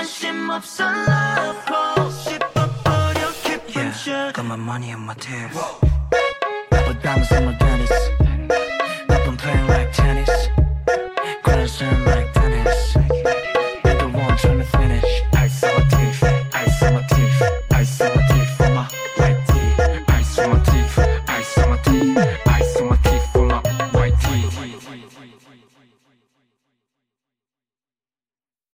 관심 없어 love 씹어버려 깊은 shot Got my money and my tears 부담 생각